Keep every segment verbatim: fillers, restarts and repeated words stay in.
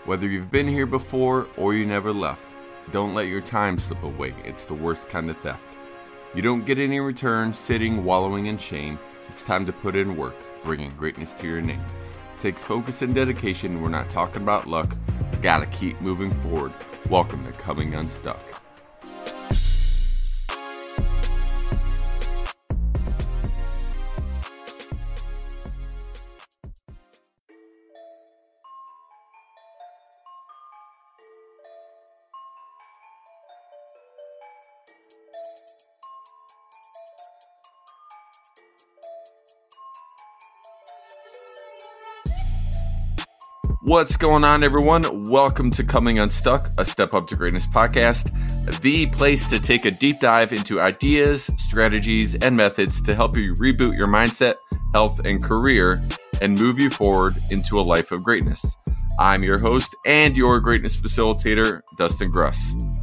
Whether you've been here before or you never left, don't let your time slip away. It's the worst kind of theft. You don't get any return sitting, wallowing in shame. It's time to put in work, bringing greatness to your name. It takes focus and dedication. We're not talking about luck. Gotta keep moving forward. Welcome to Coming Unstuck. What's going on, everyone? Welcome to Coming Unstuck, a Step Up to Greatness podcast, the place to take a deep dive into ideas, strategies, and methods to help you reboot your mindset, health, and career and move you forward into a life of greatness. I'm your host and your greatness facilitator, Dustin Gruss.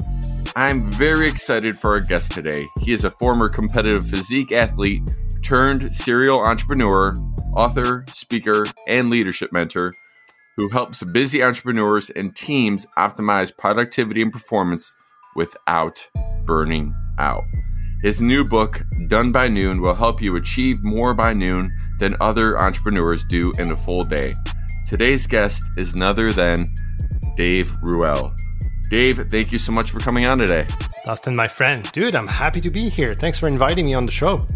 I'm very excited for our guest today. He is a former competitive physique athlete turned serial entrepreneur, author, speaker, and leadership mentor who helps busy entrepreneurs and teams optimize productivity and performance without burning out. His new book, Done by Noon, will help you achieve more by noon than other entrepreneurs do in a full day. Today's guest is none other than Dave Ruel. Dave, thank you so much for coming on today. Dustin, my friend. Dude, I'm happy to be here. Thanks for inviting me on the show.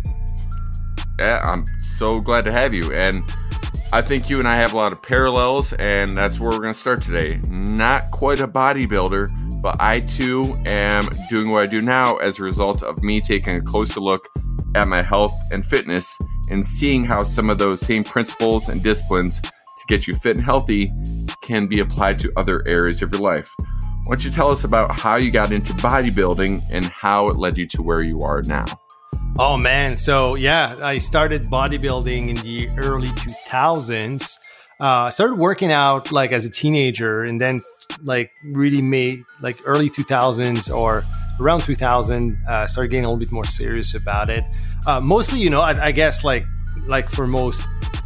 Yeah, I'm so glad to have you. And I think you and I have a lot of parallels, and that's where we're going to start today. Not quite a bodybuilder, but I too am doing what I do now as a result of me taking a closer look at my health and fitness and seeing how some of those same principles and disciplines to get you fit and healthy can be applied to other areas of your life. Why don't you tell us about how you got into bodybuilding and how it led you to where you are now? Oh man, so yeah, I started bodybuilding in the early two thousands. Uh, I started working out like as a teenager, and then like really made like early two thousands or around two thousand, uh, started getting a little bit more serious about it. Uh, mostly, you know, I, I guess like like for most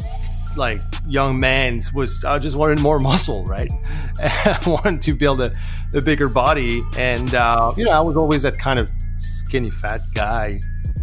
like young men, was I just wanted more muscle, right? I wanted to build a, a bigger body, and uh, you know, I was always that kind of skinny fat guy.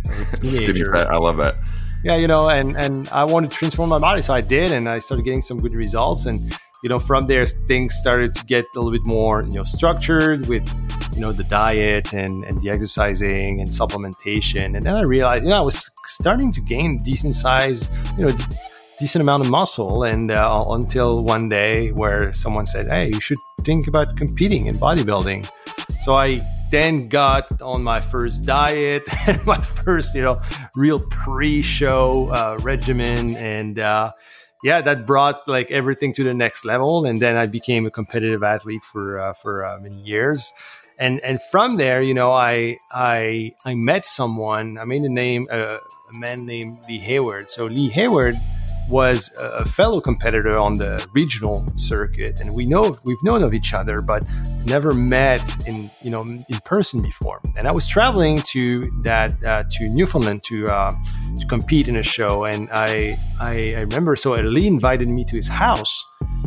Skinny fat, I love that. Yeah, you know, and and I wanted to transform my body, so I did, and I started getting some good results. And you know, from there, things started to get a little bit more, you know, structured with, you know, the diet and and the exercising and supplementation. And then I realized, you know, I was starting to gain decent size, you know, d- decent amount of muscle. And uh, until one day, where someone said, "Hey, you should think about competing in bodybuilding." So I then got on my first diet and my first, you know, real pre-show uh, regimen. And uh, yeah, that brought like everything to the next level. And then I became a competitive athlete for uh, for uh, many years. And and from there, you know, I I I met someone. I made a name, uh, a man named Lee Hayward. So Lee Hayward was a fellow competitor on the regional circuit, and we know we've known of each other, but never met in you know in person before. And I was traveling to that uh, to Newfoundland to uh, to compete in a show, and I, I I remember so Lee invited me to his house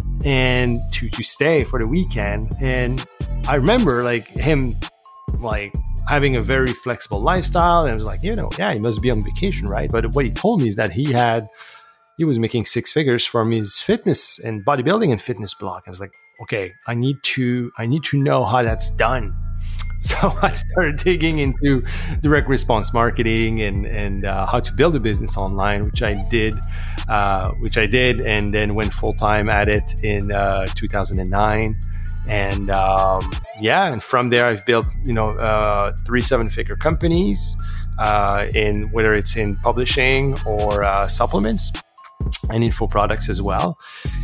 and to to stay for the weekend, and I remember like him like having a very flexible lifestyle, and I was like, you know, yeah, he must be on vacation, right? But what he told me is that he had he was making six figures from his fitness and bodybuilding and fitness blog. I was like, okay, I need to, I need to know how that's done. So I started digging into direct response marketing and and uh, how to build a business online, which I did, uh, which I did, and then went full time at it in uh, two thousand nine. And um, yeah, and from there I've built, you know, uh, three seven figure companies uh, in whether it's in publishing or uh, supplements and info products as well.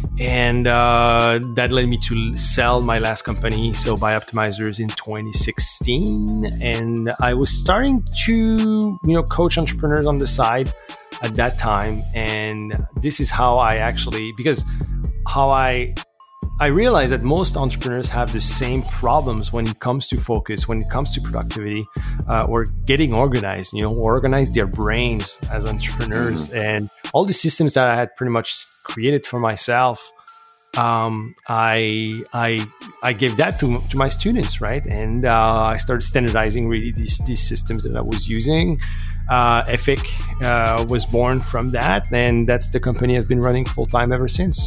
And uh, that led me to sell my last company, So Bioptimizers, in twenty sixteen. And I was starting to, you know, coach entrepreneurs on the side at that time. And this is how I actually, because how I I realized that most entrepreneurs have the same problems when it comes to focus, when it comes to productivity, uh, or getting organized, you know, organize their brains as entrepreneurs. Mm-hmm. And all the systems that I had pretty much created for myself um, I I I gave that to to my students, right? And uh, I started standardizing really these these systems that I was using. Uh, Effic uh, was born from that, and that's the company I've been running full time ever since.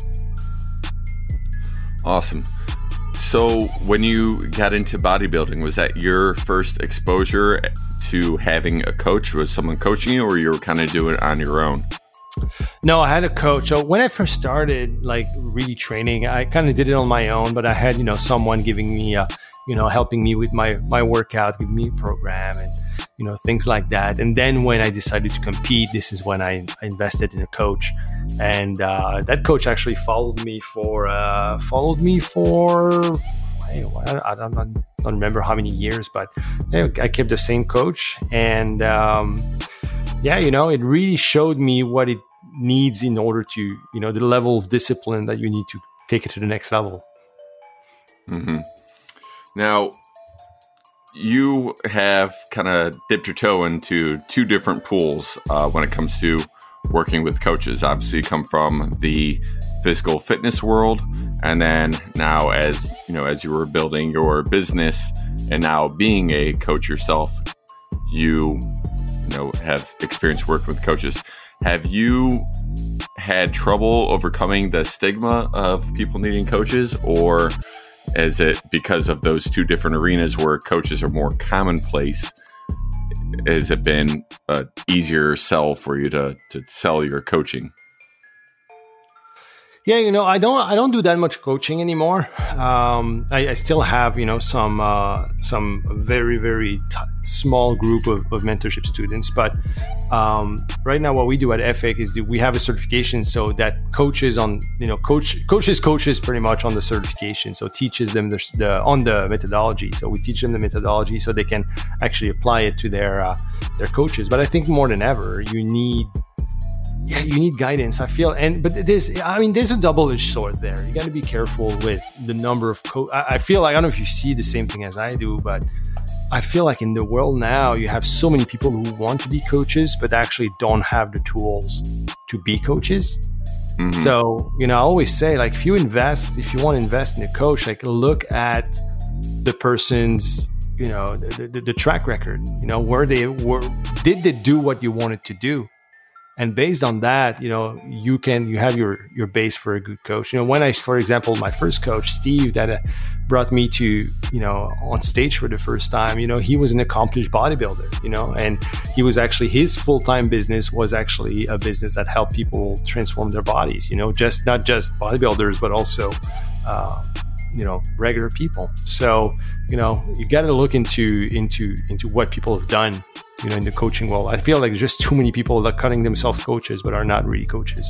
Awesome. So when you got into bodybuilding, was that your first exposure to having a coach? Was someone coaching you, or you were kind of doing it on your own? No, I had a coach. So when I first started, like really training, I kind of did it on my own, but I had, you know, someone giving me, uh, you know, helping me with my, my workout, giving me a program and, you know, things like that. And then when I decided to compete, this is when I, I invested in a coach. And uh, that coach actually followed me for, uh, followed me for, I don't, I don't remember how many years, but I kept the same coach. And, um, yeah, you know, it really showed me what it needs in order to, you know, the level of discipline that you need to take it to the next level. Mm-hmm. Now, you have kind of dipped your toe into two different pools uh, when it comes to working with coaches. Obviously, you come from the physical fitness world, and then now, as you know, as you were building your business, and now being a coach yourself, you. You know, have experience working with coaches. Have you had trouble overcoming the stigma of people needing coaches, or is it because of those two different arenas where coaches are more commonplace? Has it been an easier sell for you to to sell your coaching? Yeah, you know, I don't, I don't do that much coaching anymore. Um, I, I still have, you know, some, uh, some very, very t- small group of, of mentorship students. But um, right now, what we do at Effic is that we have a certification so that coaches on, you know, coach coaches coaches pretty much on the certification. So teaches them the, the on the methodology. So we teach them the methodology so they can actually apply it to their uh, their coaches. But I think more than ever, you need. Yeah, you need guidance, I feel. And but there's, I mean, there's a double-edged sword there. You got to be careful with the number of co- I, I feel like, I don't know if you see the same thing as I do, but I feel like in the world now, you have so many people who want to be coaches, but actually don't have the tools to be coaches. Mm-hmm. So, you know, I always say, like, if you invest, if you want to invest in a coach, like, look at the person's, you know, the, the, the track record, you know, where they were, did they do what you wanted to do? And based on that, you know, you can, you have your, your base for a good coach. You know, when I, for example, my first coach, Steve, that uh, brought me to, you know, on stage for the first time, you know, he was an accomplished bodybuilder, you know, and he was actually, his full-time business was actually a business that helped people transform their bodies, you know, just, not just bodybuilders, but also, uh, you know, regular people. So, you know, you got to look into, into, into what people have done, you know, in the coaching world. I feel like there's just too many people that are cutting themselves coaches, but are not really coaches.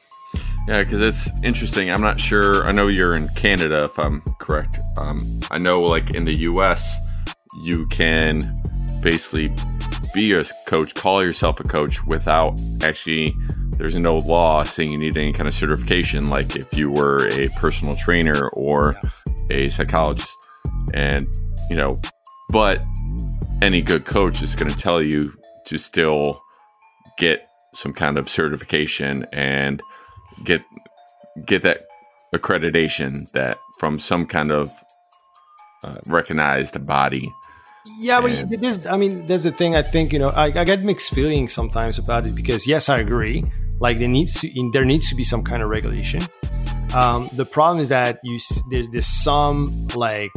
Yeah, because it's interesting. I'm not sure. I know you're in Canada, if I'm correct. Um, I know, like, in the U S, you can basically be a coach, call yourself a coach without actually, there's no law saying you need any kind of certification, like if you were a personal trainer or yeah. a psychologist. And, you know, but any good coach is going to tell you to still get some kind of certification and get get that accreditation that from some kind of uh, recognized body. Yeah, and, but this, I mean, there's a thing. I think, you know, I, I get mixed feelings sometimes about it because, yes, I agree. Like there needs to, there needs to be some kind of regulation. Um, the problem is that you there's, there's some like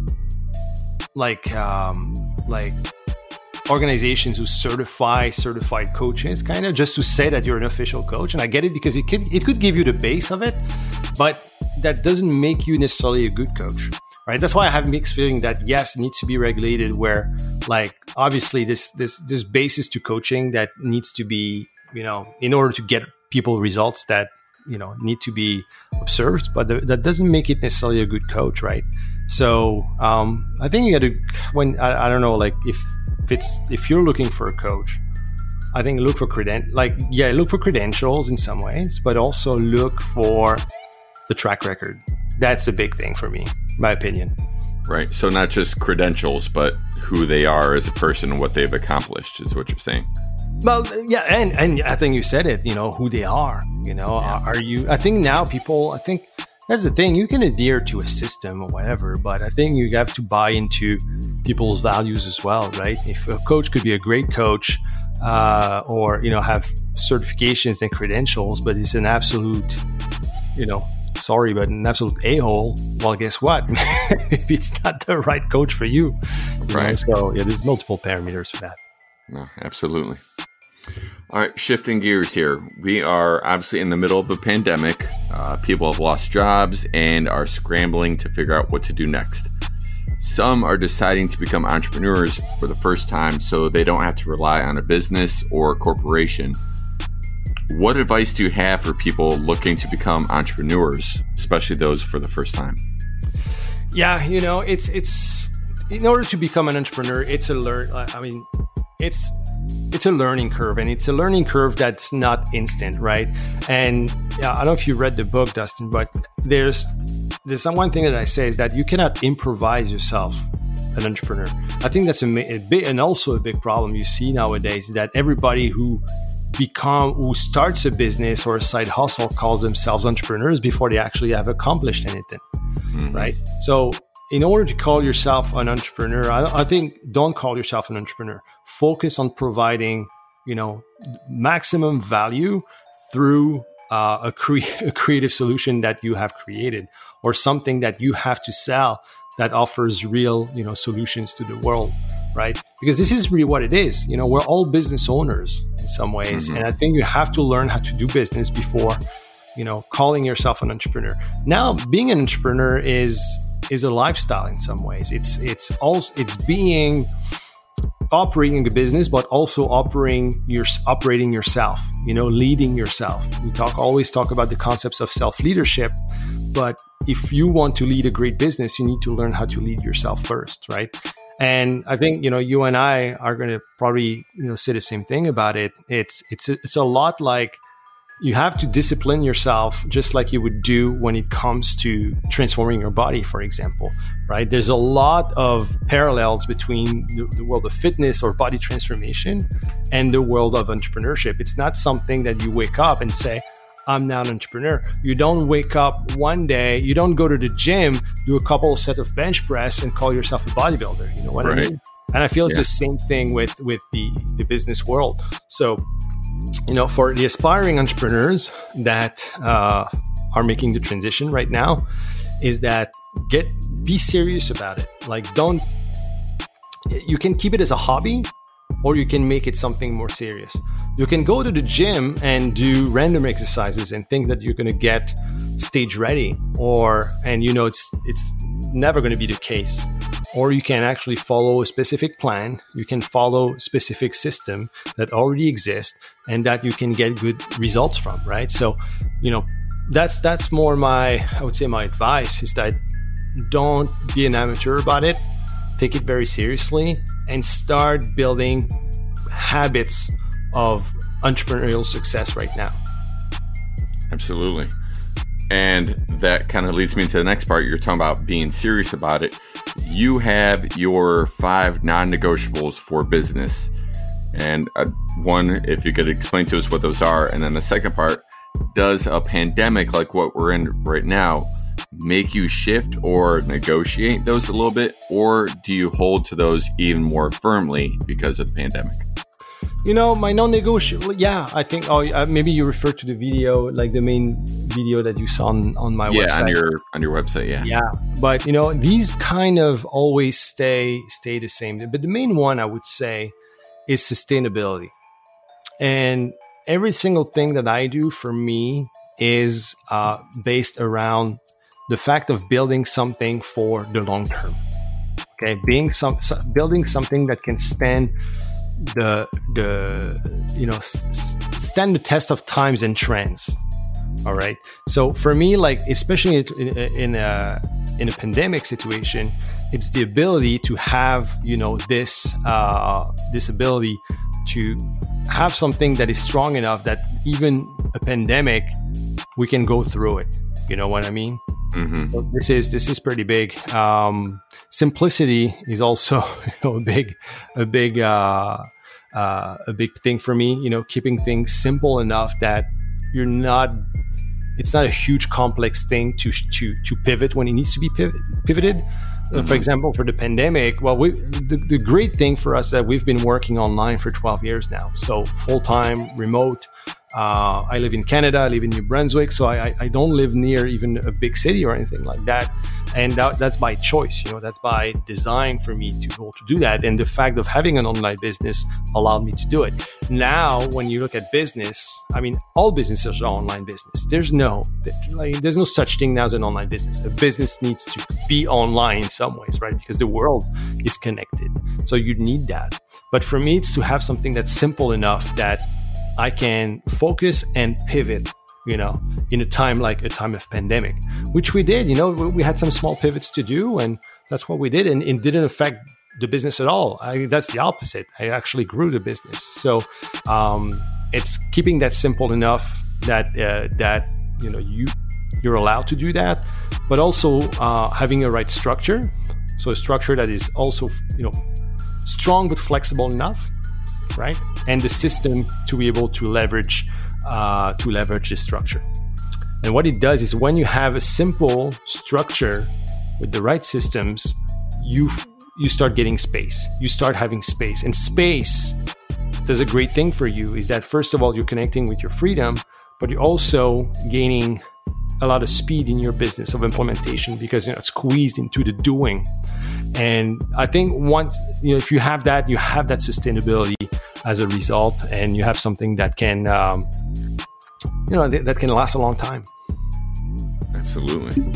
like um, like organizations who certify certified coaches, kind of just to say that you're an official coach. And I get it because it could it could give you the base of it, but that doesn't make you necessarily a good coach. Right. That's why I have mixed feeling that, yes, it needs to be regulated where, like, obviously this, this, this basis to coaching that needs to be, you know, in order to get people results that, you know, need to be observed, but the, that doesn't make it necessarily a good coach. Right. So, um, I think you got to, when, I, I don't know, like if, if it's, if you're looking for a coach, I think look for creden, like, yeah, look for credentials in some ways, but also look for the track record. That's a big thing for me, my opinion. Right. So not just credentials, but who they are as a person and what they've accomplished is what you're saying. Well, yeah. And, and I think you said it, you know, who they are, you know, yeah. are, are you, I think now people, I think that's the thing. You can adhere to a system or whatever, but I think you have to buy into people's values as well, right? If a coach could be a great coach, uh, or, you know, have certifications and credentials, but it's an absolute, you know, sorry, but an absolute a-hole, well, guess what? Maybe it's not the right coach for you. you right. know? So, yeah, there's multiple parameters for that. No, absolutely. All right, shifting gears here. We are obviously in the middle of a pandemic. Uh, people have lost jobs and are scrambling to figure out what to do next. Some are deciding to become entrepreneurs for the first time so they don't have to rely on a business or a corporation. What advice do you have for people looking to become entrepreneurs, especially those for the first time? Yeah, you know, it's it's in order to become an entrepreneur, it's a learn. I mean, it's it's a learning curve, and it's a learning curve that's not instant, right? And yeah, I don't know if you read the book, Dustin, but there's there's one thing that I say is that you cannot improvise yourself an entrepreneur. I think that's a, a big, and also a big problem you see nowadays, is that everybody who become who starts a business or a side hustle calls themselves entrepreneurs before they actually have accomplished anything, mm-hmm. right? So in order to call yourself an entrepreneur, I, I think don't call yourself an entrepreneur. Focus on providing, you know, maximum value through uh, a, cre- a creative solution that you have created, or something that you have to sell that offers real, you know, solutions to the world, right? Because this is really what it is. You know, we're all business owners in some ways, mm-hmm. and I think you have to learn how to do business before, you know, calling yourself an entrepreneur. Now, being an entrepreneur is is a lifestyle in some ways. It's it's also it's being operating a business, but also operating your operating yourself. You know, leading yourself. We talk always talk about the concepts of self leadership, but if you want to lead a great business, you need to learn how to lead yourself first, right? And I think, you know, you and I are going to probably, you know, say the same thing about it. It's it's it's a lot like you have to discipline yourself just like you would do when it comes to transforming your body, for example, right? There's a lot of parallels between the, the world of fitness or body transformation and the world of entrepreneurship. It's not something that you wake up and say, I'm now an entrepreneur. You don't wake up one day, you don't go to the gym, do a couple of set of bench press and call yourself a bodybuilder. You know what right. I mean? And I feel it's yeah. the same thing with, with the, the business world. So, you know, for the aspiring entrepreneurs that uh, are making the transition right now, is that get be serious about it. Like, don't, you can keep it as a hobby, or you can make it something more serious. You can go to the gym and do random exercises and think that you're going to get stage ready, or, and you know, it's it's never going to be the case. Or you can actually follow a specific plan. You can follow a specific system that already exists and that you can get good results from, right? So, you know, that's that's more my, I would say my advice is that don't be an amateur about it. Take it very seriously and start building habits of entrepreneurial success right now. Absolutely. And that kind of leads me to the next part. You're talking about being serious about it. You have your five non-negotiables for business. And uh, one, if you could explain to us what those are. And then the second part, does a pandemic like what we're in right now make you shift or negotiate those a little bit? Or do you hold to those even more firmly because of the pandemic? You know, my non-negotiable, yeah, I think, oh, uh, maybe you refer to the video, like the main video that you saw on, on my yeah, website. Yeah, on your on your website, yeah. Yeah, but, you know, these kind of always stay stay the same. But the main one, I would say, is sustainability. And every single thing that I do for me is uh, based around the fact of building something for the long term. Okay, being some building something that can stand the the you know s- stand the test of times and trends. All right. So for me, like especially in, in a in a pandemic situation, it's the ability to have you know this uh, this ability to have something that is strong enough that even a pandemic, we can go through it. You know what I mean? Mm-hmm. So this is this is pretty big. Um, simplicity is also you know, a big a big uh, uh, a big thing for me. You know, keeping things simple enough that you're not it's not a huge complex thing to to to pivot when it needs to be pivot, pivoted. Mm-hmm. Uh, for example, for the pandemic, well, we, the, the great thing for us that we've been working online for twelve years now. So full-time, remote. Uh, I live in Canada, I live in New Brunswick, so I, I don't live near even a big city or anything like that. And that, that's by choice, you know, that's by design for me to be able to do that. And the fact of having an online business allowed me to do it. Now, when you look at business, I mean, all businesses are online business. There's no, like, there's no such thing now as an online business. A business needs to be online in some ways, right? Because the world is connected. So you need that. But for me, it's to have something that's simple enough that I can focus and pivot, you know, in a time like a time of pandemic, which we did. You know, we had some small pivots to do, and that's what we did, and it didn't affect the business at all. I mean, that's the opposite. I actually grew the business. So um, it's keeping that simple enough that uh, that you know you you're allowed to do that, but also uh, having a right structure. So a structure that is also, you know, strong but flexible enough. Right, and the system to be able to leverage uh, to leverage this structure. And what it does is when you have a simple structure with the right systems, you you start getting space. You start having space, and space does a great thing for you. Is that first of all you're connecting with your freedom, but you're also gaining a lot of speed in your business of implementation because, you know, it's squeezed into the doing. And I think once, you know, if you have that, you have that sustainability as a result, and you have something that can, um, you know, th- that can last a long time. Absolutely.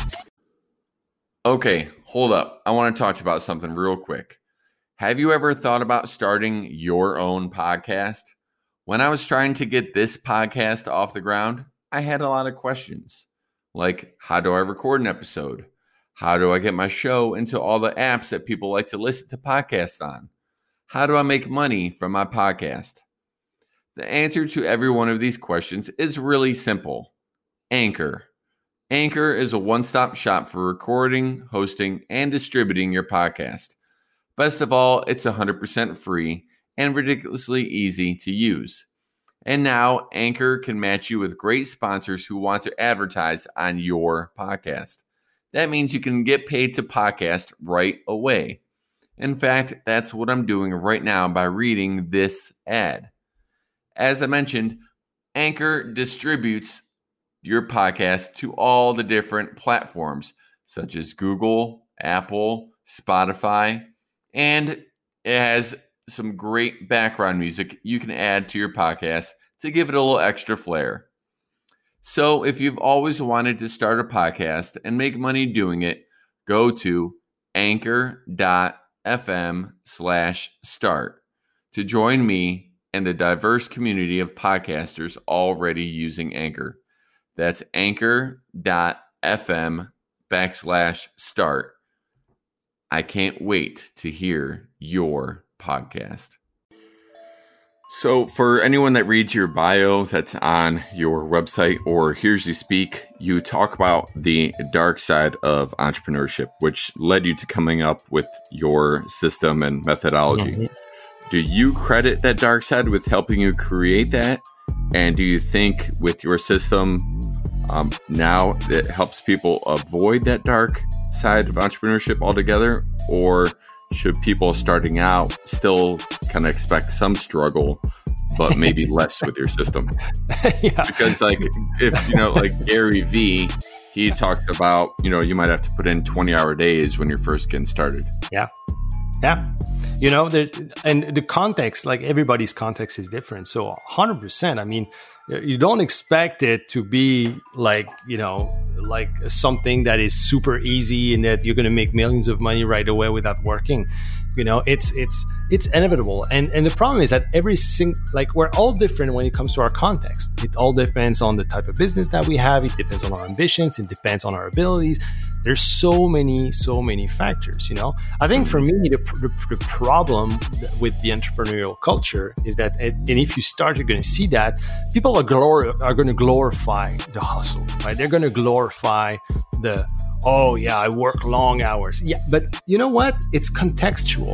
Okay, hold up. I want to talk about something real quick. Have you ever thought about starting your own podcast? When I was trying to get this podcast off the ground, I had a lot of questions, like how do I record an episode? How do I get my show into all the apps that people like to listen to podcasts on? How do I make money from my podcast? The answer to every one of these questions is really simple. Anchor. Anchor is a one-stop shop for recording, hosting, and distributing your podcast. Best of all, it's one hundred percent free and ridiculously easy to use. And now Anchor can match you with great sponsors who want to advertise on your podcast. That means you can get paid to podcast right away. In fact, that's what I'm doing right now by reading this ad. As I mentioned, Anchor distributes your podcast to all the different platforms, such as Google, Apple, Spotify, and it has some great background music you can add to your podcast to give it a little extra flair. So if you've always wanted to start a podcast and make money doing it, go to anchor.fm slash start to join me and the diverse community of podcasters already using Anchor. That's anchor.fm backslash start. I can't wait to hear your podcast. So for anyone that reads your bio that's on your website or hears you speak, you talk about the dark side of entrepreneurship, which led you to coming up with your system and methodology. Mm-hmm. Do you credit that dark side with helping you create that? And do you think with your system um, now it helps people avoid that dark side of entrepreneurship altogether? Or should people starting out still kind of expect some struggle, but maybe less with your system? Yeah. Because like, if, you know, like Gary Vee, he talked about, you know, you might have to put in twenty hour days when you're first getting started. Yeah. Yeah. You know, there, and the context, like everybody's context is different. So one hundred percent, I mean, you don't expect it to be like, you know, like something that is super easy and that you're going to make millions of money right away without working. You know, it's it's it's inevitable. And and the problem is that every sing like we're all different when it comes to our context. It all depends on the type of business that we have. It depends on our ambitions. It depends on our abilities. There's so many, so many factors, you know. I think for me, the, the, the problem with the entrepreneurial culture is that, and if you start, you're going to see that people are, glor- are going to glorify the hustle, right? They're going to glorify the, oh yeah, I work long hours. Yeah, but you know what? It's contextual.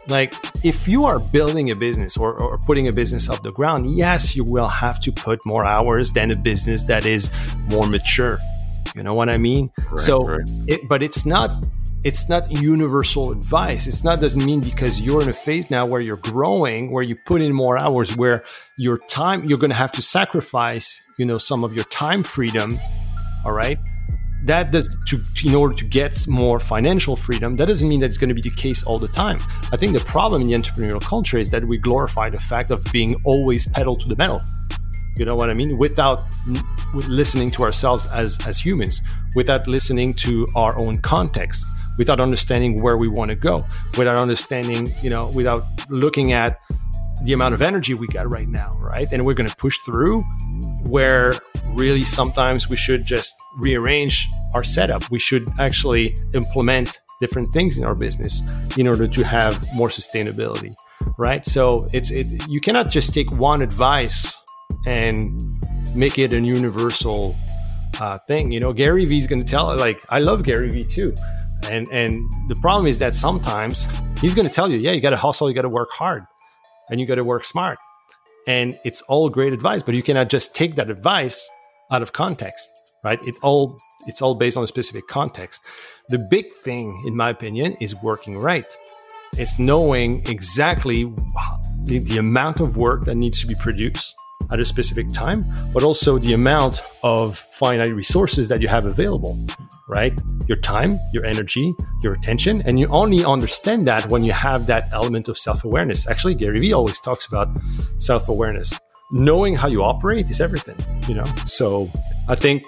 Like, if you are building a business or, or putting a business off the ground, yes, you will have to put more hours than a business that is more mature. You know what I mean? Right, so, right. It, but it's not, it's not universal advice. It's not, doesn't mean because you're in a phase now where you're growing, where you put in more hours, where your time, you're going to have to sacrifice, you know, some of your time freedom. All right. That does to in order to get more financial freedom. That doesn't mean that it's going to be the case all the time. I think the problem in the entrepreneurial culture is that we glorify the fact of being always pedal to the metal. You know what I mean? Without with listening to ourselves as as humans, without listening to our own context, without understanding where we want to go, without understanding, you know, without looking at the amount of energy we got right now, right? And we're going to push through, where really sometimes we should just rearrange our setup. We should actually implement different things in our business in order to have more sustainability, right? So it's it you cannot just take one advice and make it a universal uh, thing. You know, Gary Vee is going to tell, like, I love Gary Vee too. And, and the problem is that sometimes he's going to tell you, yeah, you got to hustle, you got to work hard, and you got to work smart. And it's all great advice, but you cannot just take that advice out of context, right? It all it's all based on a specific context. The big thing, in my opinion, is working right. It's knowing exactly the, the amount of work that needs to be produced at a specific time, but also the amount of finite resources that you have available, right? Your time, your energy, your attention. And you only understand that when you have that element of self-awareness. Actually, Gary Vee always talks about self-awareness. Knowing how you operate is everything, you know? So I think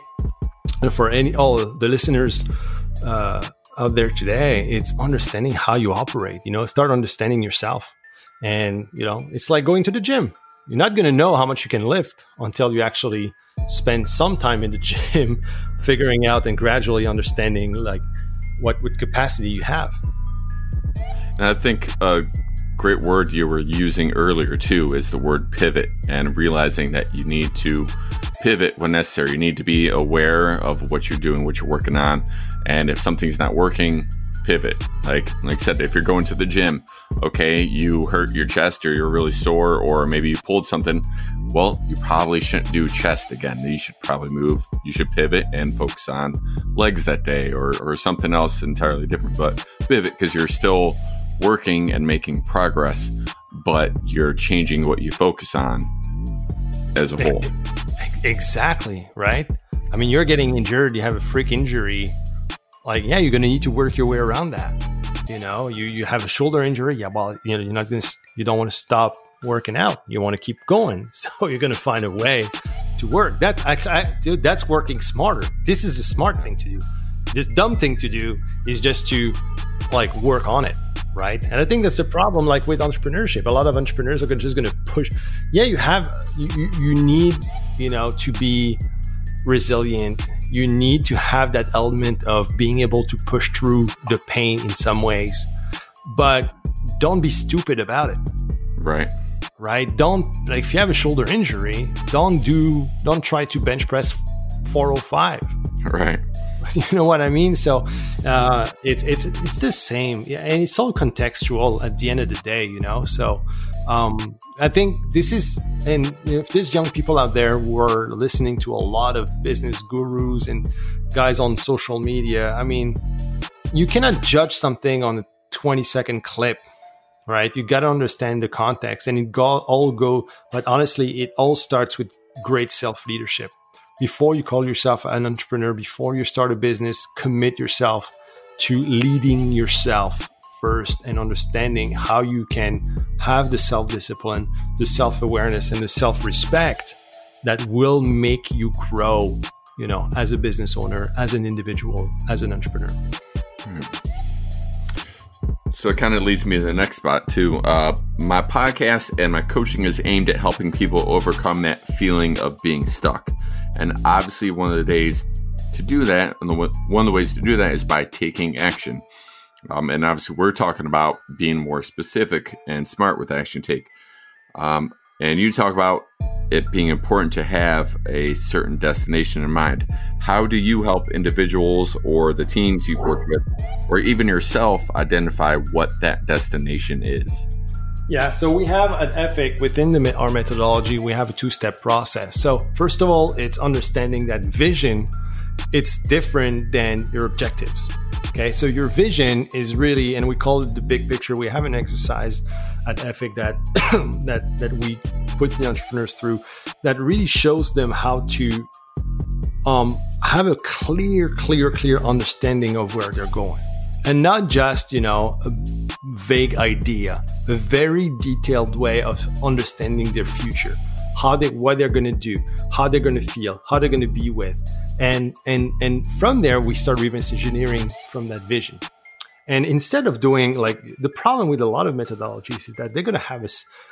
for any all the listeners uh, out there today, it's understanding how you operate, you know, start understanding yourself. And, you know, it's like going to the gym. You're not going to know how much you can lift until you actually spend some time in the gym figuring out and gradually understanding like what, what capacity you have. And I think a great word you were using earlier too is the word pivot, and realizing that you need to pivot when necessary. You need to be aware of what you're doing, what you're working on. And if something's not working, pivot. Like, like I said, if you're going to the gym, okay, you hurt your chest or you're really sore, or maybe you pulled something. Well, you probably shouldn't do chest again. You should probably move. You should pivot and focus on legs that day, or, or something else entirely different. But pivot, because you're still working and making progress, but you're changing what you focus on as a whole. Exactly, right? I mean, you're getting injured, you have a freak injury. Like, yeah, you're going to need to work your way around that. You know, you, you have a shoulder injury. Yeah, well, you know, you're not going to, you don't want to stop working out. You want to keep going. So you're going to find a way to work. That, I, I, dude, that's working smarter. This is a smart thing to do. This dumb thing to do is just to like work on it. Right. And I think that's the problem, like with entrepreneurship. A lot of entrepreneurs are just going to push. Yeah, you have, you, you need, you know, to be resilient. You need to have that element of being able to push through the pain in some ways, but don't be stupid about it. Right. Right. Don't, like, if you have a shoulder injury, don't do, don't try to bench press four oh five. Right. You know what I mean? So uh, it's it's it's the same, yeah, and it's all contextual at the end of the day, you know. So um, I think this is, and if there's young people out there who are listening to a lot of business gurus and guys on social media, I mean, you cannot judge something on a twenty second clip, right? You got to understand the context, and it go, all go. But honestly, it all starts with great self leadership. Before you call yourself an entrepreneur, before you start a business, commit yourself to leading yourself first and understanding how you can have the self-discipline, the self-awareness, and the self-respect that will make you grow, you know, as a business owner, as an individual, as an entrepreneur. Mm-hmm. So it kind of leads me to the next spot too. Uh, my podcast and my coaching is aimed at helping people overcome that feeling of being stuck. And obviously one of the days to do that, and the, one of the ways to do that is by taking action. Um, and obviously we're talking about being more specific and smart with action take. Um, And you talk about it being important to have a certain destination in mind. How do you help individuals or the teams you've worked with, or even yourself, identify what that destination is? Yeah, so we have at Ethic, within the, our methodology, we have a two-step process. So first of all, it's understanding that vision, it's different than your objectives. Okay, so your vision is really, and we call it the big picture. We have an exercise at Ethic that that that we put the entrepreneurs through that really shows them how to um, have a clear, clear, clear understanding of where they're going, and not just, you know, a vague idea, a very detailed way of understanding their future, how they, what they're going to do, how they're going to feel, how they're going to be with. And and and from there, we start reverse engineering from that vision. And instead of doing, like, the problem with a lot of methodologies is that they're going to have a,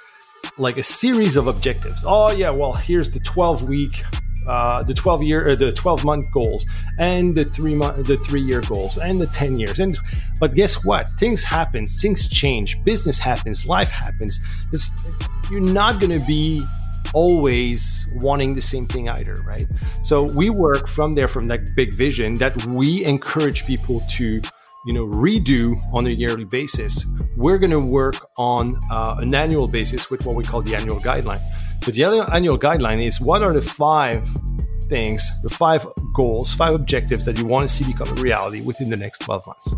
like a series of objectives. Oh yeah, well, here's the twelve week, uh, the twelve year, uh, the twelve month goals, and the three month, the three year goals, and the ten years. And but guess what? Things happen, things change, business happens, life happens. This, you're not going to be always wanting the same thing either, right? So we work from there, from that big vision that we encourage people to, you know, redo on a yearly basis. We're going to work on uh, an annual basis with what we call the annual guideline. So the annual guideline is, what are the five things, the five goals, five objectives that you want to see become a reality within the next twelve months.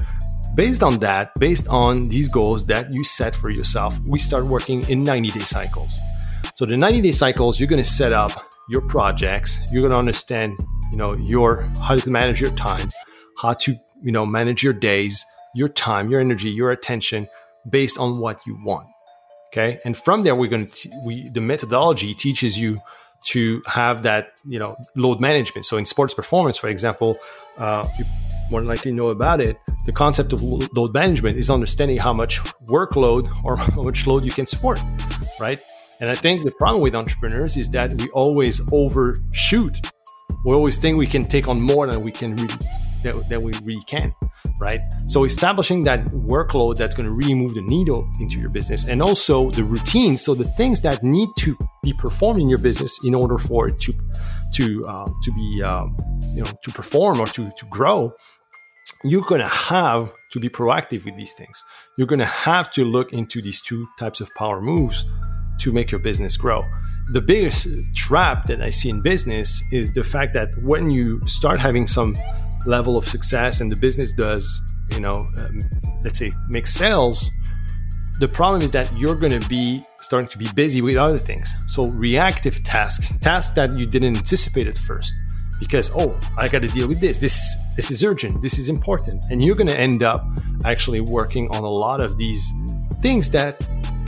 Based on that, based on these goals that you set for yourself, we start working in ninety day cycles. So the ninety day cycles, you're going to set up your projects. You're going to understand, you know, your, how to manage your time, how to, you know, manage your days, your time, your energy, your attention based on what you want. Okay. And from there, we're going to, t- we, the methodology teaches you to have that, you know, load management. So in sports performance, for example, uh, you more than likely know about it. The concept of load management is understanding how much workload or how much load you can support, right? And I think the problem with entrepreneurs is that we always overshoot. We always think we can take on more than we can really, that, that we really can, right? So establishing that workload that's going to really move the needle into your business, and also the routines, so the things that need to be performed in your business in order for it to to uh, to be um, you know to perform or to to grow. You're going to have to be proactive with these things. You're going to have to look into these two types of power moves to make your business grow. The biggest trap that I see in business is the fact that when you start having some level of success and the business does, you know, um, let's say make sales, the problem is that you're going to be starting to be busy with other things. So reactive tasks, tasks that you didn't anticipate at first, because, oh, I got to deal with this. This, this is urgent. This is important. And you're going to end up actually working on a lot of these things that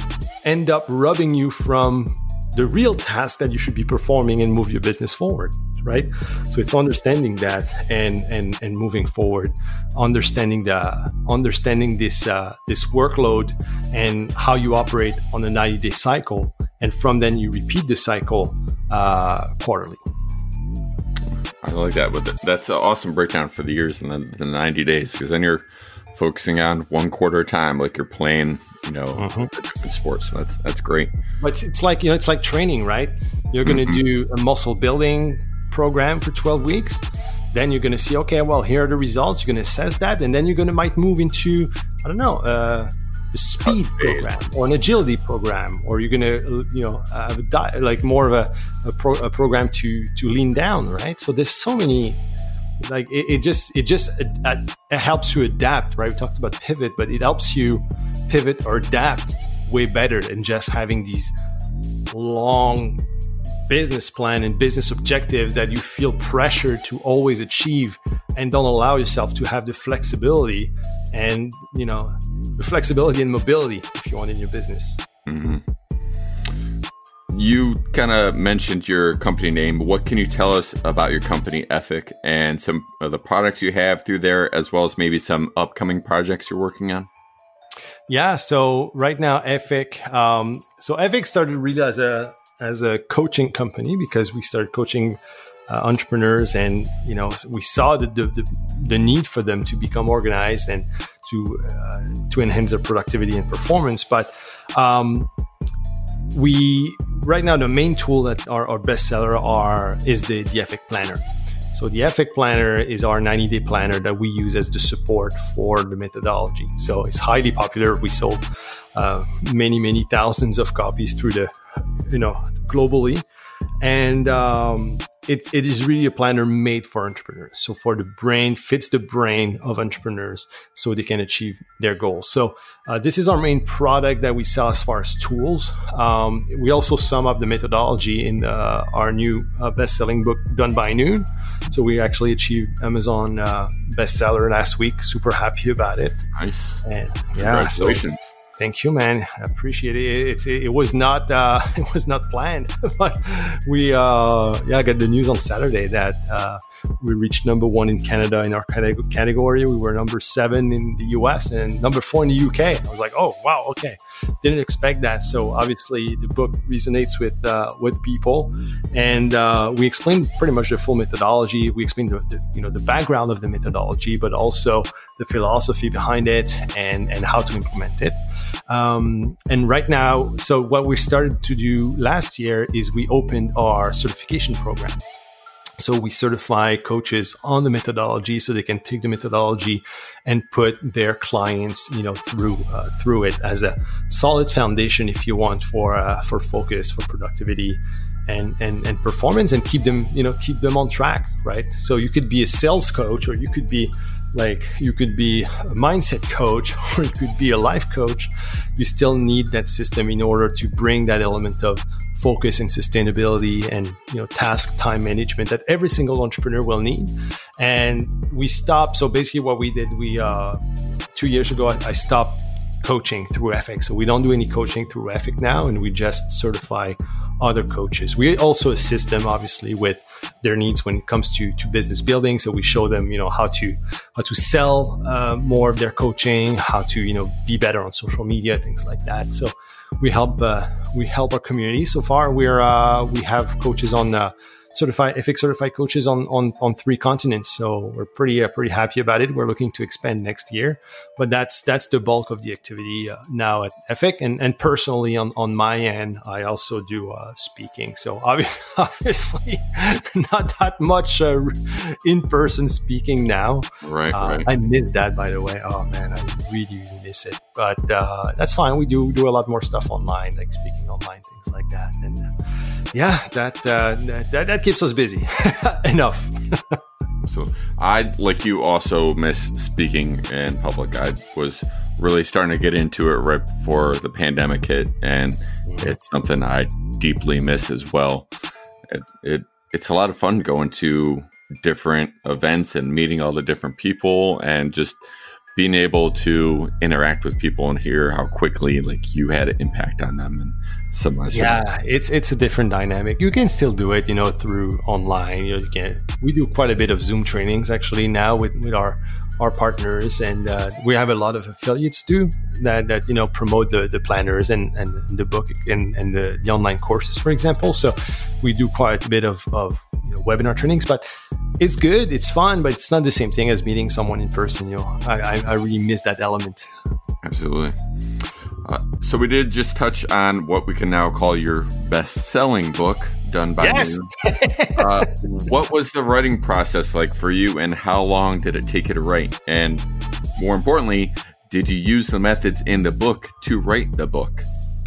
end up rubbing you from the real task that you should be performing and move your business forward, right? So it's understanding that and and and moving forward, understanding the understanding this uh, this workload and how you operate on a ninety day cycle, and from then you repeat the cycle uh, quarterly. I like that, but that's an awesome breakdown for the years and the, the ninety days, because then you're focusing on one quarter at a time, like you're playing, you know, mm-hmm. different sports. So that's that's great. But it's, it's like, you know, it's like training, right? You're going to mm-hmm. do a muscle building program for twelve weeks. Then you're going to see, okay, well, here are the results. You're going to assess that, and then you're going to might move into, I don't know, uh, a speed program or an agility program, or you're going to, you know, have a di- like more of a a, pro- a program to to lean down, right? So there's so many. Like it, it just it just uh, it helps you adapt, right? We talked about pivot, but it helps you pivot or adapt way better than just having these long business plan and business objectives that you feel pressure to always achieve, and don't allow yourself to have the flexibility and, you know, the flexibility and mobility, if you want, in your business. Mm-hmm. You kind of mentioned your company name. What can you tell us about your company, Ethic, and some of the products you have through there, as well as maybe some upcoming projects you're working on? Yeah. So right now, Ethic. Um, so Ethic started really as a as a coaching company, because we started coaching uh, entrepreneurs, and you know we saw the, the the the need for them to become organized and to uh, to enhance their productivity and performance. But um, we right now the main tool that our, our bestseller are is the, the F I C Planner. So the F I C Planner is our ninety-day planner that we use as the support for the methodology. So it's highly popular. We sold uh, many, many thousands of copies through the, you know, globally. And um, it, it is really a planner made for entrepreneurs. So for the brain, fits the brain of entrepreneurs so they can achieve their goals. So uh, this is our main product that we sell as far as tools. Um, we also sum up the methodology in uh, our new uh, best-selling book, Done by Noon. So we actually achieved Amazon uh, bestseller last week. Super happy about it. Nice. And, Congratulations. Yeah, so, thank you, man. I appreciate it. It's it, it was not uh, it was not planned, but we uh, yeah got the news on Saturday that uh, we reached number one in Canada in our category. We were number seven in the U S and number four in the U K. I was like, oh wow, okay, didn't expect that. So obviously the book resonates with uh, with people, and uh, we explained pretty much the full methodology. We explained the, the you know the background of the methodology, but also the philosophy behind it and and how to implement it. Um, and right now, so what we started to do last year is we opened our certification program. So we certify coaches on the methodology so they can take the methodology and put their clients, you know, through uh, through it as a solid foundation, if you want, for uh, for focus, for productivity, and and and performance, and keep them, you know, keep them on track, right? So you could be a sales coach, or you could be like you could be a mindset coach, or you could be a life coach. You still need that system in order to bring that element of focus and sustainability and, you know, task time management that every single entrepreneur will need. And we stopped. So basically what we did, we uh, two years ago, I, I stopped coaching through F I C. So we don't do any coaching through F I C now, and we just certify other coaches. We also assist them, obviously, with their needs when it comes to, to business building. So we show them, you know, how to how to sell uh, more of their coaching, how to, you know, be better on social media, things like that. So we help uh, we help our community. So far, we're uh, we have coaches on uh, certified F I C certified coaches on on on three continents. So we're pretty uh, pretty happy about it. We're looking to expand next year, but that's that's the bulk of the activity uh, now at F I C. And and personally on on my end, I also do uh, speaking. So obviously not that much uh, in person speaking now. Right, uh, right. I miss that, by the way. Oh man, I really really miss it. But uh, that's fine. We do do a lot more stuff online, like speaking online, things like that. And uh, yeah, that, uh, that that keeps us busy enough. So I, like you, also miss speaking in public. I was really starting to get into it right before the pandemic hit, and mm-hmm. it's something I deeply miss as well. It, it it's a lot of fun going to different events and meeting all the different people, and just being able to interact with people and hear how quickly like you had an impact on them. And some, yeah, it's it's a different dynamic. You can still do it, you know, through online. You know, you can. We do quite a bit of Zoom trainings actually now with, with our our partners, and uh, we have a lot of affiliates too that that you know promote the the planners and and the book and and the, the online courses, for example. So we do quite a bit of of you know, webinar trainings, but it's good, it's fun, but it's not the same thing as meeting someone in person. You know, I I, I really miss that element. Absolutely. Uh, so we did just touch on what we can now call your best-selling book, Done by Yes. Noon. Uh, what was the writing process like for you, and how long did it take you to write? And more importantly, did you use the methods in the book to write the book?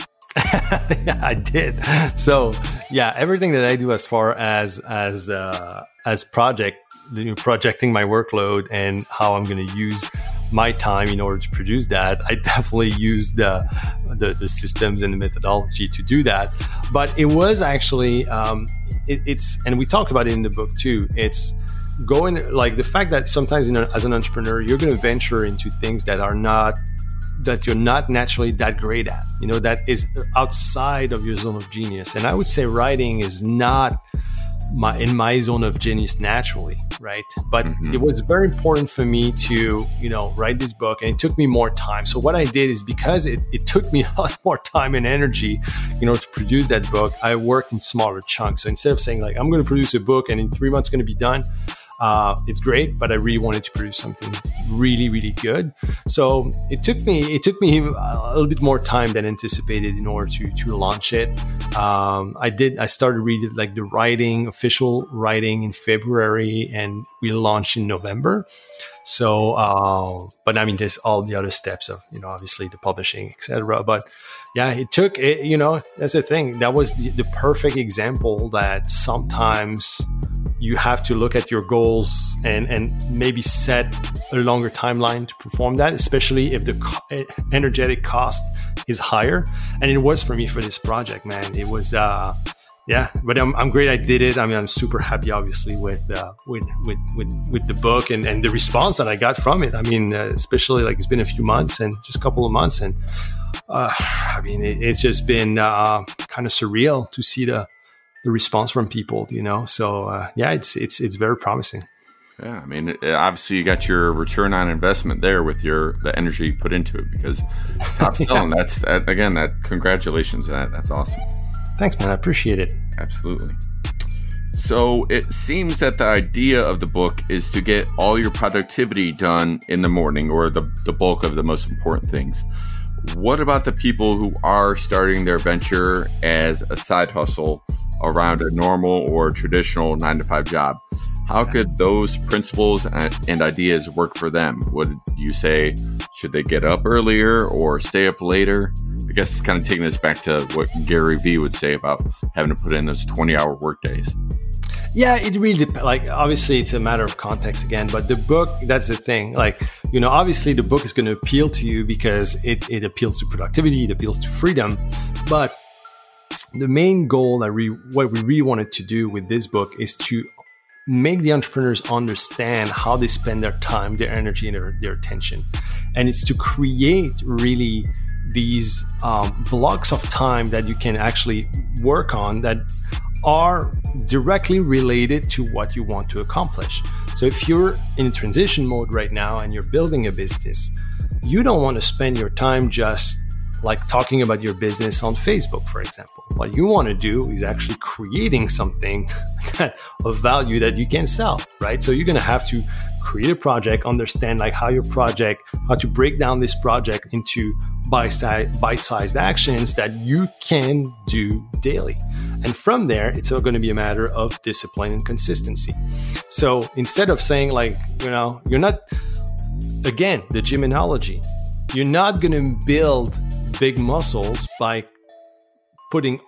Yeah, I did. So yeah, everything that I do as far as as uh, as project, you know, projecting my workload and how I'm going to use my time in order to produce that, I definitely used the, the the systems and the methodology to do that. But it was actually um, it, it's and we talk about it in the book too. It's going like the fact that sometimes you know, as an entrepreneur, you're going to venture into things that are not that you're not naturally that great at, you know, that is outside of your zone of genius. And I would say writing is not my in my zone of genius naturally, right? But mm-hmm. it was very important for me to, you know, write this book, and it took me more time. So what I did is, because it, it took me a lot more time and energy, you know, to produce that book, I worked in smaller chunks. So instead of saying like, I'm going to produce a book and in three months it's going to be done, Uh, it's great, but I really wanted to produce something really, really good. So it took me it took me a little bit more time than anticipated in order to to launch it. Um, I did I started reading like the writing, official writing in February, and we launched in November. So, uh, but I mean, there's all the other steps of, you know, obviously the publishing, et cetera. But yeah, it took, it, you know, that's the thing. That was the, the perfect example that sometimes you have to look at your goals and, and maybe set a longer timeline to perform that, especially if the co- energetic cost is higher. And it was for me for this project, man. It was, uh, yeah, but I'm I'm great. I did it. I mean, I'm super happy, obviously, with uh, with, with with with the book and, and the response that I got from it. I mean, uh, especially like it's been a few months and just a couple of months, and uh, I mean, it, it's just been uh, kind of surreal to see the the response from people, you know. So uh, yeah, it's it's it's very promising. Yeah, I mean, obviously you got your return on investment there with your the energy you put into it, because top selling. yeah. That's that, again, that congratulations, that that's awesome. Thanks, man. I appreciate it. Absolutely. So it seems that the idea of the book is to get all your productivity done in the morning, or the, the bulk of the most important things. What about the people who are starting their venture as a side hustle around a normal or traditional nine to five job? How could those principles and, and ideas work for them? Would you say, should they get up earlier or stay up later? I guess it's kind of taking us back to what Gary Vee would say about having to put in those twenty hour work days. Yeah, it really depends. Like, obviously it's a matter of context again, but the book, that's the thing. Like, you know, obviously the book is going to appeal to you because it, it appeals to productivity, it appeals to freedom. But the main goal that we, what we really wanted to do with this book is to make the entrepreneurs understand how they spend their time, their energy, and their, their attention. And it's to create really these um, blocks of time that you can actually work on that are directly related to what you want to accomplish. So if you're in transition mode right now and you're building a business, you don't want to spend your time just like talking about your business on Facebook, for example. What you want to do is actually creating something that, of value that you can sell, right? So you're going to have to create a project, understand like how your project, how to break down this project into bite-sized actions that you can do daily. And from there, it's all going to be a matter of discipline and consistency. So instead of saying like, you know, you're not, again, the gym analogy, you're not going to build big muscles by putting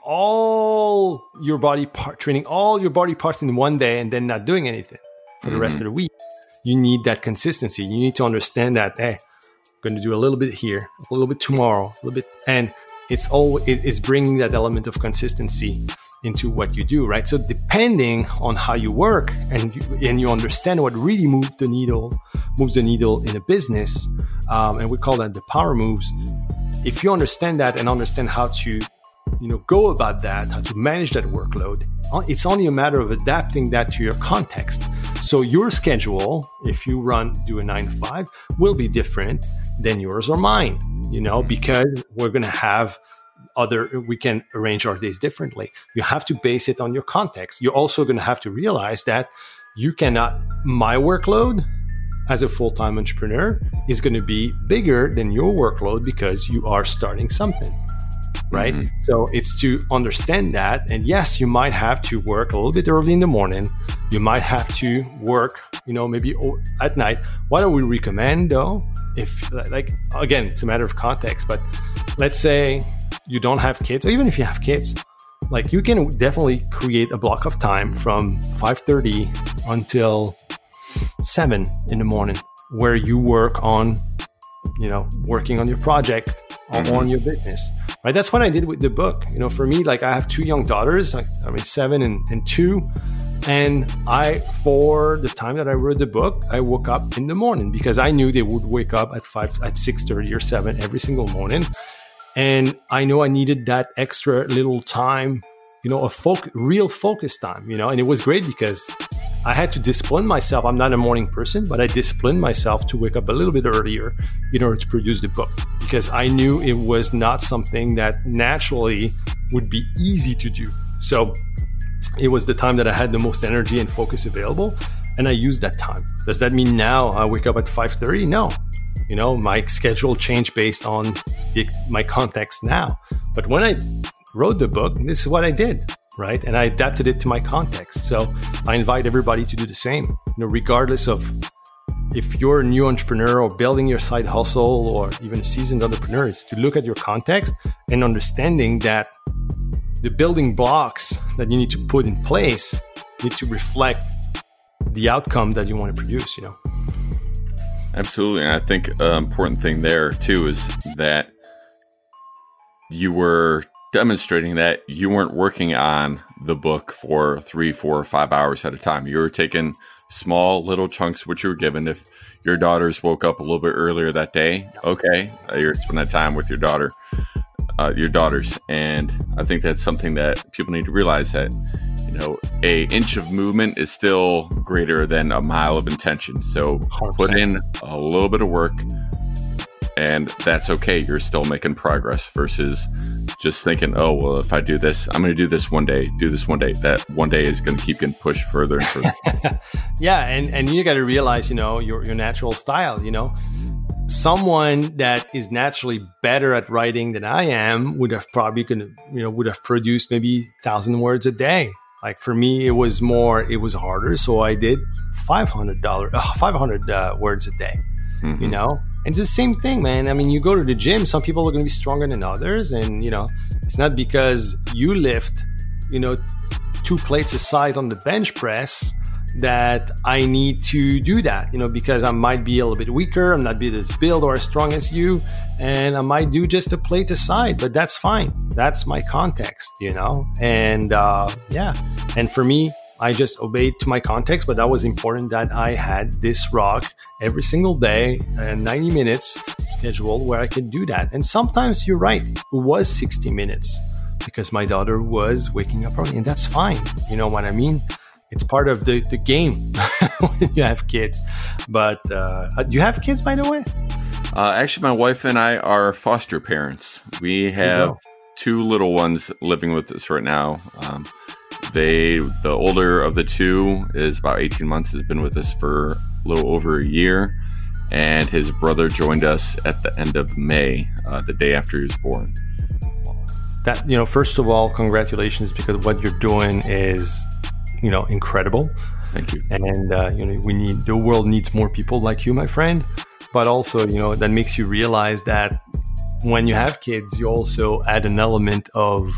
all your body part, training all your body parts in one day and then not doing anything for mm-hmm. the rest of the week. You need that consistency. You need to understand that, hey, I'm going to do a little bit here, a little bit tomorrow, a little bit. And it's all, it is bringing that element of consistency into what you do, right? So depending on how you work and you, and you understand what really moves the needle, moves the needle in a business, um, and we call that the power moves. If you understand that and understand how to, you know, go about that, how to manage that workload, it's only a matter of adapting that to your context. So your schedule, if you run, do a nine to five, will be different than yours or mine, you know, because we're going to have other, we can arrange our days differently. You have to base it on your context. You're also going to have to realize that you cannot, my workload as a full-time entrepreneur is going to be bigger than your workload because you are starting something, right? Mm-hmm. So it's to understand that. And yes, you might have to work a little bit early in the morning. You might have to work, you know, maybe at night. What do we recommend though? If like, again, it's a matter of context, but let's say you don't have kids, or even if you have kids, like you can definitely create a block of time from five thirty until seven in the morning where you work on, you know, working on your project or mm-hmm. on your business, right? That's what I did with the book. You know, for me, like I have two young daughters, like, I mean, seven and, and two. And I, for the time that I wrote the book, I woke up in the morning because I knew they would wake up at five, at six thirty or seven every single morning. And I know I needed that extra little time, you know, a folk, real focus time, you know, and it was great because I had to discipline myself. I'm not a morning person, but I disciplined myself to wake up a little bit earlier in order to produce the book because I knew it was not something that naturally would be easy to do. So it was the time that I had the most energy and focus available. and I use that time. Does that mean now I wake up at five thirty? No. You know, my schedule changed based on the, my context now. But when I wrote the book, this is what I did, right? And I adapted it to my context. So I invite everybody to do the same, you know, regardless of if you're a new entrepreneur or building your side hustle or even a seasoned entrepreneur, is to look at your context and understanding that the building blocks that you need to put in place need to reflect the outcome that you want to produce, you know? Absolutely. And I think an important thing there too is that you were demonstrating that you weren't working on the book for three, four, or five hours at a time. You were taking small little chunks, which you were given. If your daughters woke up a little bit earlier that day, okay, you're spending that time with your daughter, uh, your daughters. And I think that's something that people need to realize, that, you know, a inch of movement is still greater than a mile of intention. So one hundred percent. Put in a little bit of work, and that's okay. You're still making progress versus just thinking, oh, well, if I do this, I'm going to do this one day, do this one day. That one day is going to keep getting pushed further and further. Yeah. And, and you got to realize, you know, your, your natural style, you know, someone that is naturally better at writing than I am would have probably going to, you know, would have produced maybe a thousand words a day. Like for me, it was more, it was harder. So I did five hundred dollars, uh, five hundred uh, words a day, mm-hmm. you know? And it's the same thing, man. I mean, you go to the gym, some people are going to be stronger than others. And, you know, it's not because you lift, you know, two plates aside on the bench press that I need to do that, you know, because I might be a little bit weaker. I'm not be as built or as strong as you. And I might do just a plate aside, but that's fine. That's my context, you know? And uh, yeah. And for me, I just obeyed to my context, but that was important that I had this rock every single day and ninety minutes scheduled where I could do that. And sometimes you're right, it was sixty minutes because my daughter was waking up early, and that's fine. You know what I mean? It's part of the, the game when you have kids. But uh, do you have kids, by the way? Uh, actually, my wife and I are foster parents. We have two little ones living with us right now. Um, They, the older of the two is about eighteen months, has been with us for a little over a year. And his brother joined us at the end of May, uh, the day after he was born. That, you know, first of all, congratulations, because what you're doing is, you know, incredible. Thank you. And, uh, you know, we need, the world needs more people like you, my friend. But also, you know, that makes you realize that when you have kids, you also add an element of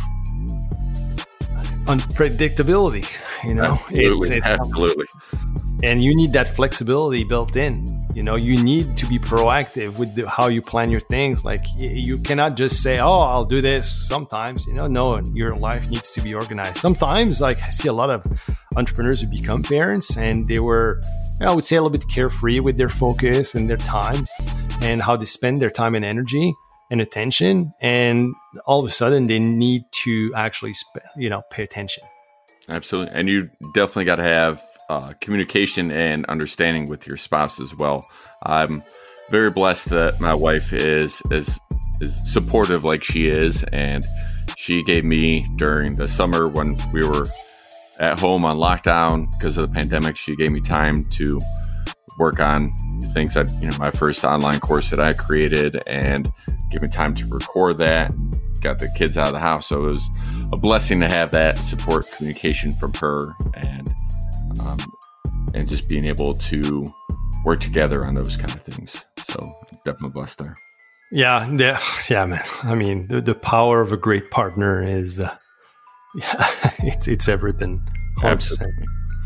unpredictability, you know. Absolutely. It's, it's, Absolutely. And you need that flexibility built in. You know, you need to be proactive with the, how you plan your things. Like, you cannot just say, oh, I'll do this sometimes. You know, no, your life needs to be organized. Sometimes, like, I see a lot of entrepreneurs who become parents and they were, you know, I would say, a little bit carefree with their focus and their time and how they spend their time and energy and attention. And all of a sudden they need to actually, sp- you know, pay attention. Absolutely. And you definitely got to have uh, communication and understanding with your spouse as well. I'm very blessed that my wife is, is, is supportive like she is. And she gave me, during the summer when we were at home on lockdown because of the pandemic, she gave me time to work on things that, you know, my first online course that I created, and give me time to record that, got the kids out of the house. So it was a blessing to have that support communication from her, and um, and just being able to work together on those kind of things. So definitely blessed there. Yeah, yeah, yeah, man. I mean, the, the power of a great partner is, uh, yeah, it's it's everything. one hundred percent. Absolutely.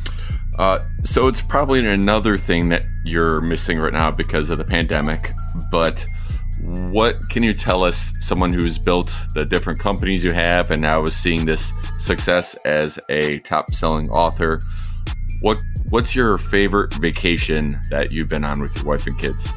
Uh, so it's probably another thing that you're missing right now because of the pandemic, but what can you tell us, someone who's built the different companies you have and now is seeing this success as a top-selling author? What What's your favorite vacation that you've been on with your wife and kids?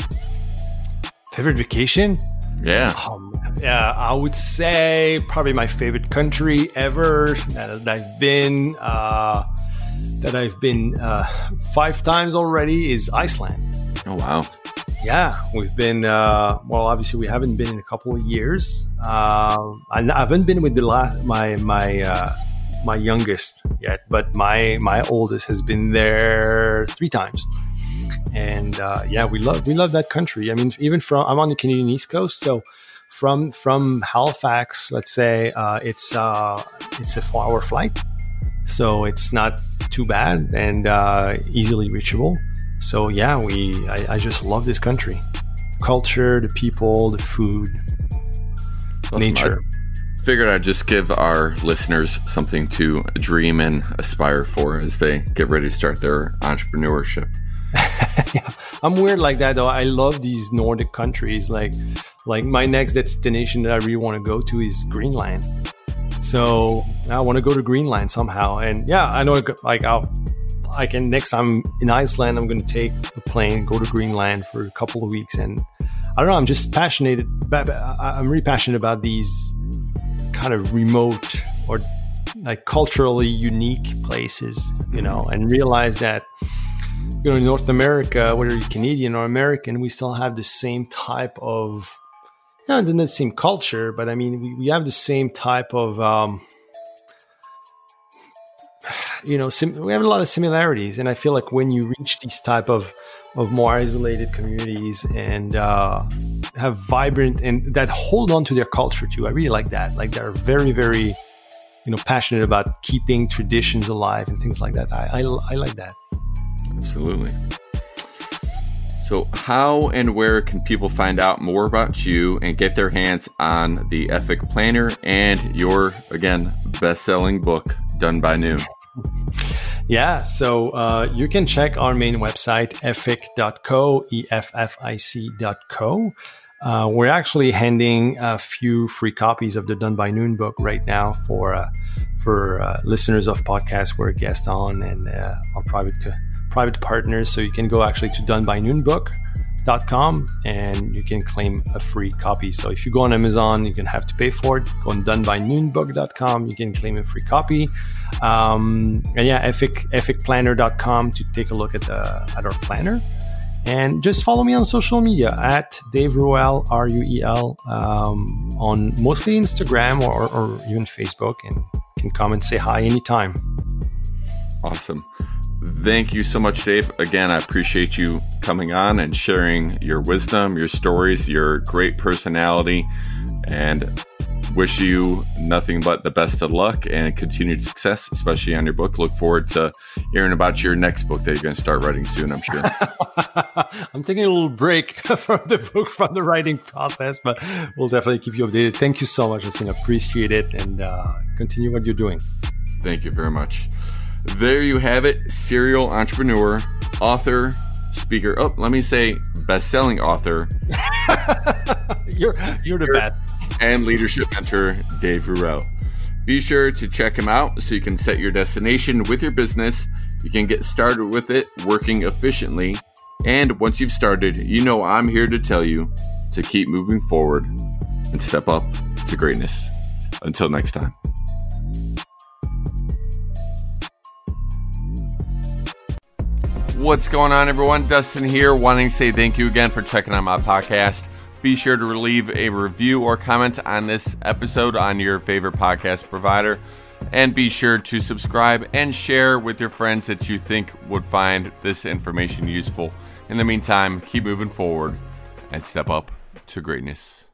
Favorite vacation? Yeah. Um, yeah, I would say probably my favorite country ever that I've been, uh, that I've been uh, five times already is Iceland. Oh, wow. Yeah, we've been, uh, well, obviously we haven't been in a couple of years. Uh, I haven't been with the last, my, my, uh, my youngest yet, but my my oldest has been there three times. And uh, yeah, we love we love that country. I mean, even from I'm on the Canadian East Coast, so from from Halifax, let's say, uh, it's uh, it's a four hour flight, so it's not too bad and uh, easily reachable. So yeah, we I, I just love this country, culture, the people, the food, awesome. Nature. I figured I'd just give our listeners something to dream and aspire for as they get ready to start their entrepreneurship. Yeah, I'm weird like that though. I love these Nordic countries. Like, like my next destination that I really want to go to is Greenland. So I want to go to Greenland somehow. And yeah, I know like I'll, I can next time in Iceland, I'm going to take a plane, go to Greenland for a couple of weeks. And I don't know, I'm just passionate. I'm really passionate about these kind of remote or like culturally unique places, you know, and realize that, you know, in North America, whether you're Canadian or American, we still have the same type of, you know, not the same culture, but I mean, we, we have the same type of, um, you know, sim- we have a lot of similarities. And I feel like when you reach these type of, of more isolated communities and uh, have vibrant and that hold on to their culture too, I really like that. Like they're very, very, you know, passionate about keeping traditions alive and things like that. I, I, I like that. Absolutely. So how and where can people find out more about you and get their hands on the Ethic Planner and your, again, best-selling book, Done by Noon? Yeah, so uh, you can check our main website, effic dot co, E F F I C dot co. Uh, we're actually handing a few free copies of the Done by Noon book right now for uh, for uh, listeners of podcasts we're a guest on and uh, our private co- private partners. So you can go actually to done by noon book dot com and you can claim a free copy. So if you go on Amazon, you can have to pay for it. Go on done by noon book dot com, you can claim a free copy. Um, and yeah, ethic, ethic planner dot com to take a look at, the, at our planner. And just follow me on social media at Dave Ruel, R U E L, um, on mostly Instagram or, or even Facebook, and can come and say hi anytime. Awesome. Thank you so much, Dave. Again, I appreciate you coming on and sharing your wisdom, your stories, your great personality, and wish you nothing but the best of luck and continued success, especially on your book. Look forward to hearing about your next book that you're going to start writing soon, I'm sure. I'm taking a little break from the book, from the writing process, but we'll definitely keep you updated. Thank you so much, Justin. Appreciate it, and uh, continue what you're doing. Thank you very much. There you have it. Serial entrepreneur, author, speaker. Oh, let me say best-selling author. you're you're the best. And leadership mentor, Dave Ruel. Be sure to check him out so you can set your destination with your business. You can get started with it working efficiently. And once you've started, you know I'm here to tell you to keep moving forward and step up to greatness. Until next time. What's going on, everyone? Dustin here, wanting to say thank you again for checking out my podcast. Be sure to leave a review or comment on this episode on your favorite podcast provider. And be sure to subscribe and share with your friends that you think would find this information useful. In the meantime, keep moving forward and step up to greatness.